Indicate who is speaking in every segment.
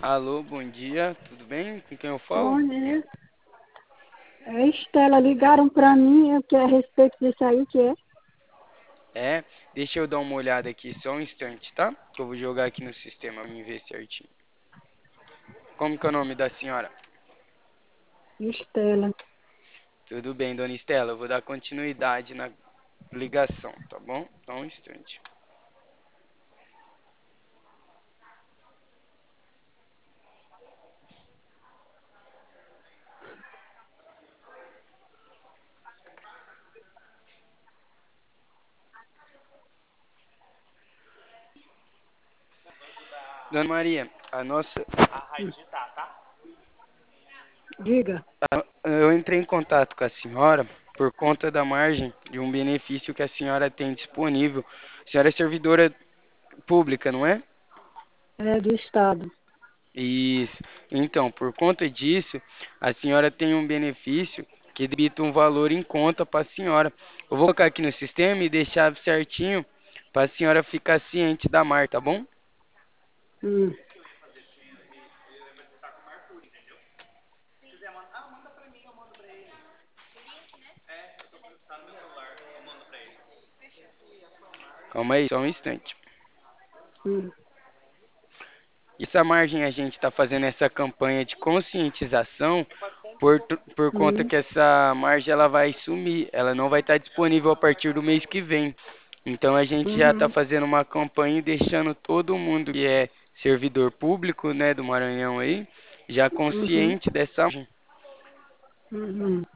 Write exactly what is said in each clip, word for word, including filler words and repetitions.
Speaker 1: Alô, bom dia, tudo bem? Com quem eu falo?
Speaker 2: Bom dia. É Estela, ligaram para mim, é que é a respeito disso aí que é.
Speaker 1: É, deixa eu dar uma olhada aqui só um instante, tá? Que eu vou jogar aqui no sistema pra me ver certinho. Como que é o nome da senhora?
Speaker 2: Estela.
Speaker 1: Tudo bem, dona Estela, eu vou dar continuidade na ligação, tá bom? Só um instante. Dona Maria, a nossa,
Speaker 2: Diga.
Speaker 1: eu entrei em contato com a senhora por conta da margem de um benefício que a senhora tem disponível. A senhora é servidora pública, não é?
Speaker 2: É do Estado.
Speaker 1: Isso. Então, por conta disso, a senhora tem um benefício que debita um valor em conta para a senhora. Eu vou colocar aqui no sistema e deixar certinho para a senhora ficar ciente da marca, tá bom?
Speaker 2: Hum,
Speaker 1: Calma aí, só um instante.
Speaker 2: hum,
Speaker 1: Essa margem a gente está fazendo essa campanha de conscientização por, tu- por conta
Speaker 2: hum,
Speaker 1: que essa margem ela vai sumir, ela não vai estar disponível a partir do mês que vem. Então a gente já está
Speaker 2: uhum,
Speaker 1: fazendo uma campanha e deixando todo mundo que é servidor público, né, do Maranhão aí, já
Speaker 2: uhum,
Speaker 1: consciente dessa margem.
Speaker 2: uhum.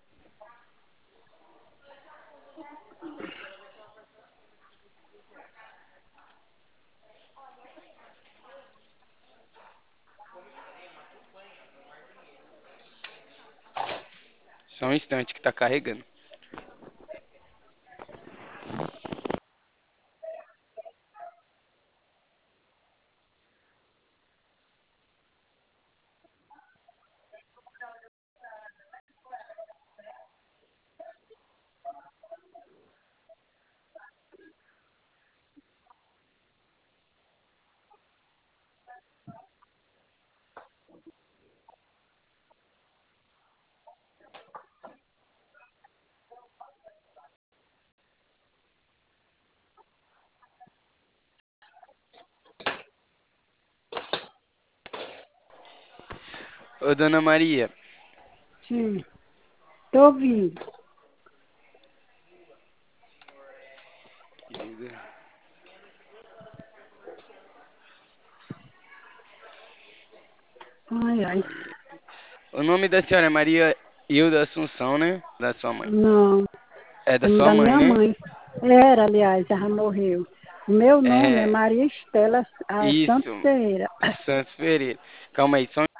Speaker 1: Só um instante que está carregando. Ô, dona Maria,
Speaker 2: Sim, tô ouvindo. Ai, ai.
Speaker 1: o nome da senhora é Maria Hilda Assunção, né? Da sua mãe.
Speaker 2: Não,
Speaker 1: É da
Speaker 2: é
Speaker 1: sua
Speaker 2: da
Speaker 1: mãe,
Speaker 2: minha
Speaker 1: né?
Speaker 2: mãe. Era, aliás, já morreu. O meu nome é
Speaker 1: É,
Speaker 2: Maria Estela ah, Santos
Speaker 1: isso,
Speaker 2: Ferreira.
Speaker 1: Santos Pereira. Calma aí, só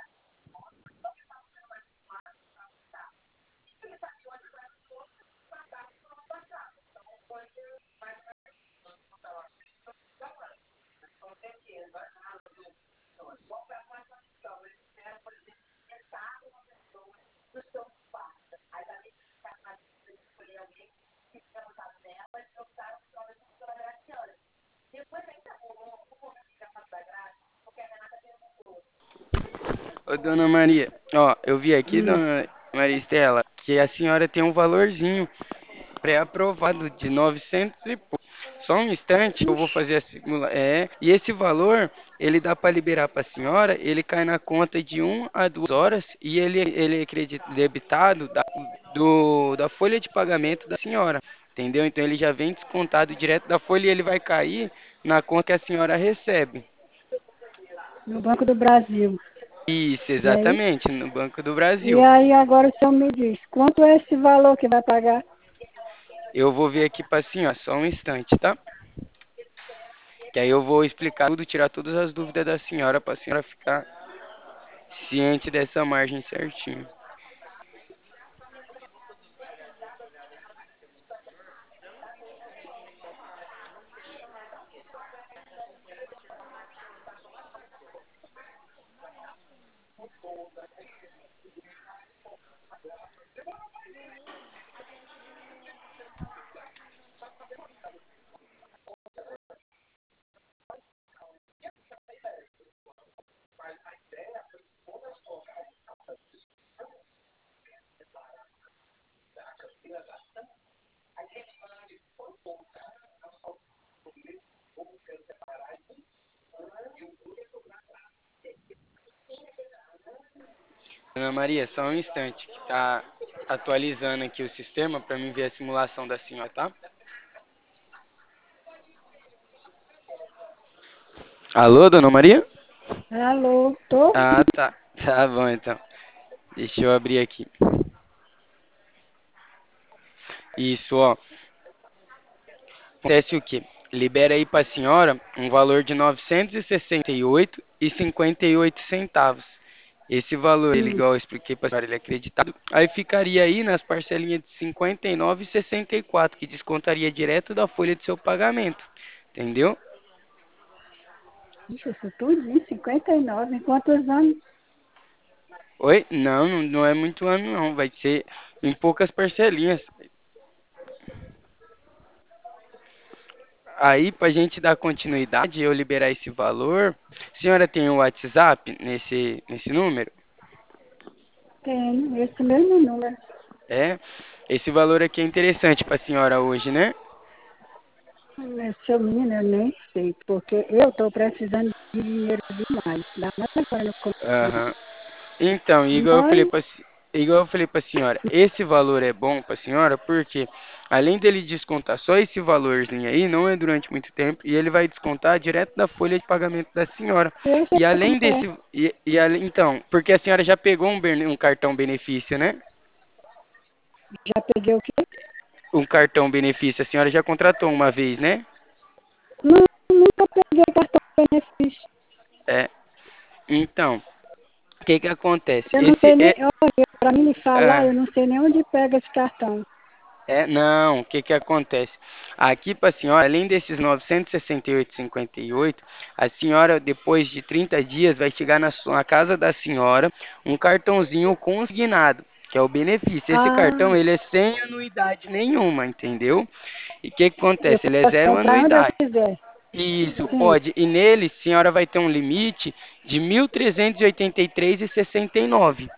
Speaker 1: Ô, dona Maria, ó, eu vi aqui,
Speaker 2: Hum,
Speaker 1: dona Maria Estela, que a senhora tem um valorzinho pré-aprovado de novecentos e pouco. Só um instante que eu vou
Speaker 2: ixi,
Speaker 1: fazer a simulação. É, e esse valor, ele dá para liberar para a senhora, ele cai na conta de um a duas horas e ele, ele é credi- debitado da, do, da folha de pagamento da senhora, entendeu? Então ele já vem descontado direto da folha e ele vai cair na conta que a senhora recebe.
Speaker 2: no Banco do Brasil.
Speaker 1: Isso,
Speaker 2: E aí?
Speaker 1: exatamente, no Banco do
Speaker 2: E
Speaker 1: Brasil.
Speaker 2: aí agora o senhor me diz, quanto é esse valor que vai pagar?
Speaker 1: Eu vou ver aqui para a senhora, só um instante, tá? Que aí eu vou explicar tudo, tirar todas as dúvidas da senhora para a senhora ficar ciente dessa margem certinho. Ana Maria, só um instante, que tá atualizando aqui o sistema para mim ver a simulação da senhora, tá? Alô, dona Maria?
Speaker 2: Alô, tô?
Speaker 1: Ah, tá. Tá bom, então. Deixa eu abrir aqui. Isso, ó. Acontece o quê? Libera aí para a senhora um valor de novecentos e sessenta e oito e cinquenta e oito centavos. Esse valor, ele,
Speaker 2: Hum,
Speaker 1: igual eu expliquei para a senhora, ele é acreditado. Aí ficaria aí nas parcelinhas de cinquenta e nove e sessenta e quatro, que descontaria direto da folha de seu pagamento. Entendeu?
Speaker 2: Ixi, isso tudo em cinquenta e nove, em quantos anos?
Speaker 1: Oi? Não, não, não é muito ano não. Vai ser em poucas parcelinhas. Aí, para a gente dar continuidade e eu liberar esse valor, a senhora tem o WhatsApp nesse, nesse número?
Speaker 2: Tenho, esse mesmo número.
Speaker 1: É? Esse valor aqui é interessante para a senhora hoje, né?
Speaker 2: Hum, Seu menino, eu nem sei, porque eu estou precisando de dinheiro demais. Ainda mais agora no começo.
Speaker 1: Aham. Então, igual eu falei
Speaker 2: Mas,
Speaker 1: para igual eu falei para a senhora, esse valor é bom para a senhora porque além dele descontar só esse valorzinho aí, não é durante muito tempo, e ele vai descontar direto da folha de pagamento da senhora.
Speaker 2: eu sei
Speaker 1: E
Speaker 2: como
Speaker 1: além
Speaker 2: é.
Speaker 1: desse e, e além, então, porque a senhora já pegou um, bene- um cartão benefício, né?
Speaker 2: Já peguei o quê?
Speaker 1: Um cartão benefício, a senhora já contratou uma vez, né?
Speaker 2: Não, nunca peguei cartão benefício.
Speaker 1: É. Então, o que que acontece?
Speaker 2: Eu não sei
Speaker 1: Esse
Speaker 2: nem,
Speaker 1: é,
Speaker 2: olha, para mim me falar,
Speaker 1: ah,
Speaker 2: eu não sei nem onde pega esse cartão.
Speaker 1: É, não, o que que acontece? Aqui para a senhora, além desses novecentos e sessenta e oito e cinquenta e oito, a senhora, depois de trinta dias, vai chegar na sua na casa da senhora um cartãozinho consignado, que é o benefício. Esse
Speaker 2: Ah,
Speaker 1: cartão, ele é sem anuidade nenhuma, entendeu? E o que que
Speaker 2: eu
Speaker 1: acontece? Ele é
Speaker 2: posso
Speaker 1: zero
Speaker 2: comprar onde eu
Speaker 1: anuidade.
Speaker 2: quiser.
Speaker 1: Isso,
Speaker 2: Sim.
Speaker 1: pode. E nele, a senhora vai ter um limite de mil trezentos e oitenta e três e sessenta e nove,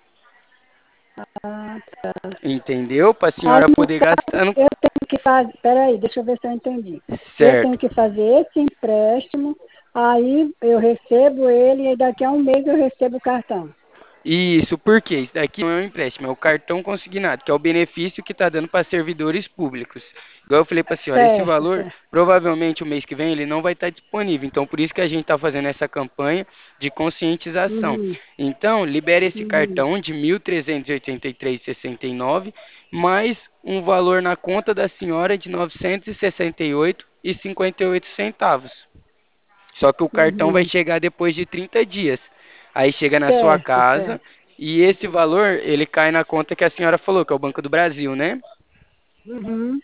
Speaker 2: Ah, tá.
Speaker 1: entendeu? Para a
Speaker 2: Aí,
Speaker 1: senhora
Speaker 2: no
Speaker 1: poder
Speaker 2: caso,
Speaker 1: gastar no...
Speaker 2: eu tenho que fazer. Peraí, deixa eu ver se eu entendi. Eu tenho
Speaker 1: Certo.
Speaker 2: que fazer esse empréstimo, aí eu recebo ele e daqui a um mês eu recebo o cartão.
Speaker 1: Isso, porque isso daqui não é um empréstimo, é o cartão consignado, que é o benefício que está dando para servidores públicos. Igual eu falei para a senhora, esse
Speaker 2: Certo,
Speaker 1: valor,
Speaker 2: certo.
Speaker 1: provavelmente o mês que vem, ele não vai estar disponível. Então, por isso que a gente está fazendo essa campanha de conscientização.
Speaker 2: Uhum,
Speaker 1: Então, libere esse
Speaker 2: uhum,
Speaker 1: cartão de mil trezentos e oitenta e três vírgula sessenta e nove, mais um valor na conta da senhora de novecentos e sessenta e oito e cinquenta e oito centavos. Só que o cartão vai
Speaker 2: uhum.
Speaker 1: chegar depois de trinta dias. Aí chega na sua
Speaker 2: Certo,
Speaker 1: casa
Speaker 2: certo.
Speaker 1: e esse valor, ele cai na conta que a senhora falou, que é o Banco do Brasil, né?
Speaker 2: Uhum.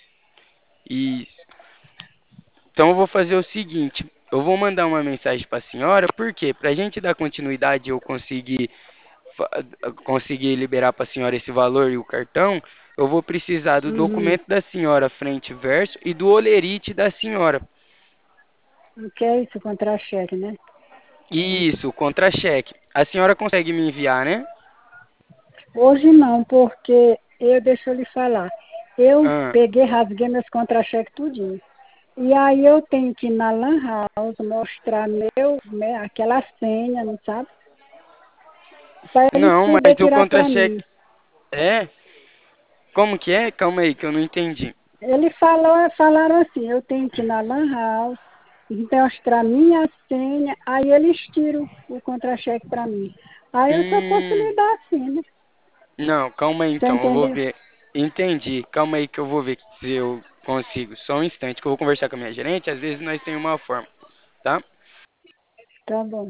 Speaker 1: E então eu vou fazer o seguinte, eu vou mandar uma mensagem para a senhora, por quê? Para a gente dar continuidade e eu conseguir fa- conseguir liberar para a senhora esse valor e o cartão, eu vou precisar do
Speaker 2: Uhum.
Speaker 1: documento da senhora frente e verso e do olerite da senhora.
Speaker 2: O que é isso, contra-cheque, né?
Speaker 1: Isso, contra-cheque. A senhora consegue me enviar, né?
Speaker 2: Hoje não, porque eu, deixa eu lhe falar, eu
Speaker 1: Ah,
Speaker 2: peguei, rasguei meus contra-cheques tudinho. E aí eu tenho que ir na Lan House mostrar meu, né, aquela senha, não sabe? Para eles
Speaker 1: não,
Speaker 2: poder
Speaker 1: mas o
Speaker 2: tirar para
Speaker 1: contra-cheque
Speaker 2: mim.
Speaker 1: é? Como que é? Calma aí, que eu não entendi.
Speaker 2: Eles falou, falaram assim, eu tenho que ir na Lan House, mostrar minha senha, aí eles tiram o contra-cheque para mim. Aí eu só posso
Speaker 1: Hum,
Speaker 2: lhe dar assim, né?
Speaker 1: não, calma aí
Speaker 2: Você
Speaker 1: então, eu vou
Speaker 2: entendeu?
Speaker 1: ver. Entendi. Calma aí que eu vou ver se eu consigo. Só um instante que eu vou conversar com a minha gerente, às vezes nós temos uma forma, tá?
Speaker 2: Tá bom.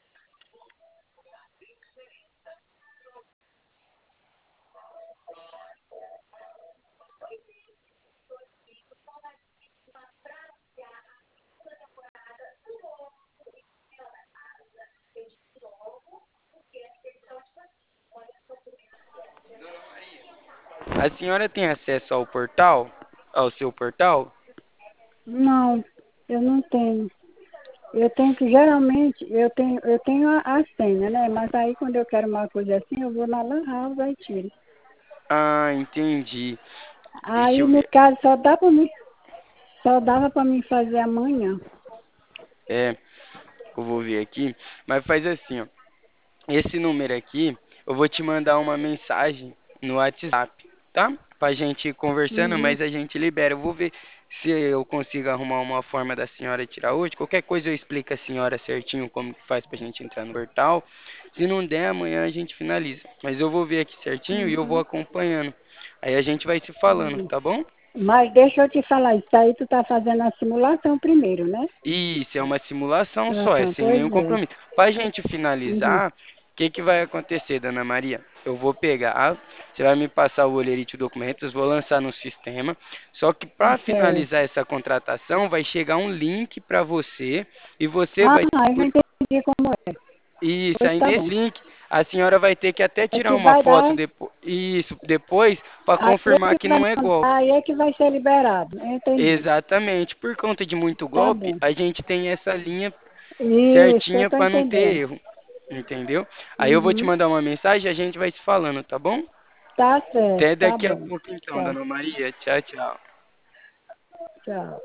Speaker 1: A senhora tem acesso ao portal? Ao seu portal?
Speaker 2: Não, eu não tenho. Eu tenho que, geralmente, eu tenho, eu tenho a, a senha, né? Mas aí quando eu quero uma coisa assim, eu vou na Lan House e tiro.
Speaker 1: Ah, entendi. Deixa
Speaker 2: Aí,
Speaker 1: eu
Speaker 2: no
Speaker 1: ver.
Speaker 2: caso, só dá para mim, só dava para mim fazer amanhã.
Speaker 1: É, eu vou ver aqui. Mas faz assim, ó. Esse número aqui, eu vou te mandar uma mensagem no WhatsApp, tá? Pra gente ir conversando,
Speaker 2: Uhum.
Speaker 1: mas a gente libera. Eu vou ver se eu consigo arrumar uma forma da senhora tirar hoje. Qualquer coisa eu explico a senhora certinho como que faz pra gente entrar no portal. Se não der, amanhã a gente finaliza. Mas eu vou ver aqui certinho e eu vou
Speaker 2: Uhum.
Speaker 1: acompanhando. Aí a gente vai se falando,
Speaker 2: Uhum.
Speaker 1: tá bom?
Speaker 2: Mas deixa eu te falar, isso aí tu tá fazendo a simulação primeiro, né?
Speaker 1: Isso, é uma simulação só, é
Speaker 2: Ah,
Speaker 1: sem
Speaker 2: pois
Speaker 1: nenhum
Speaker 2: é.
Speaker 1: compromisso. Para a gente
Speaker 2: Uhum.
Speaker 1: finalizar, o que, que vai acontecer, dona Maria? Eu vou pegar, você vai me passar o olherite de documentos, vou lançar no sistema. Só que para
Speaker 2: Certo.
Speaker 1: finalizar essa contratação, vai chegar um link para você e você
Speaker 2: Ah,
Speaker 1: vai.
Speaker 2: eu já entendi como é.
Speaker 1: Isso,
Speaker 2: Pois
Speaker 1: aí
Speaker 2: tá
Speaker 1: nesse
Speaker 2: bom.
Speaker 1: link a senhora vai ter que até
Speaker 2: É
Speaker 1: tirar
Speaker 2: que
Speaker 1: uma
Speaker 2: vai
Speaker 1: foto
Speaker 2: dar,
Speaker 1: depo... Isso, depois para
Speaker 2: aí é
Speaker 1: confirmar
Speaker 2: que
Speaker 1: que
Speaker 2: vai
Speaker 1: não é golpe.
Speaker 2: mandar, aí é que vai ser liberado. Eu entendi.
Speaker 1: Exatamente, por conta de muito
Speaker 2: Tá
Speaker 1: golpe,
Speaker 2: bom.
Speaker 1: a gente tem essa linha
Speaker 2: Isso, eu
Speaker 1: certinha
Speaker 2: tô
Speaker 1: para não ter
Speaker 2: entendendo.
Speaker 1: erro, entendeu? Aí eu vou te
Speaker 2: Uhum.
Speaker 1: mandar uma mensagem e a gente vai se falando, tá bom?
Speaker 2: Tá certo,
Speaker 1: Até
Speaker 2: tá
Speaker 1: daqui a
Speaker 2: bom.
Speaker 1: pouco então,
Speaker 2: Tchau,
Speaker 1: dona Maria. Tchau, tchau.
Speaker 2: tchau.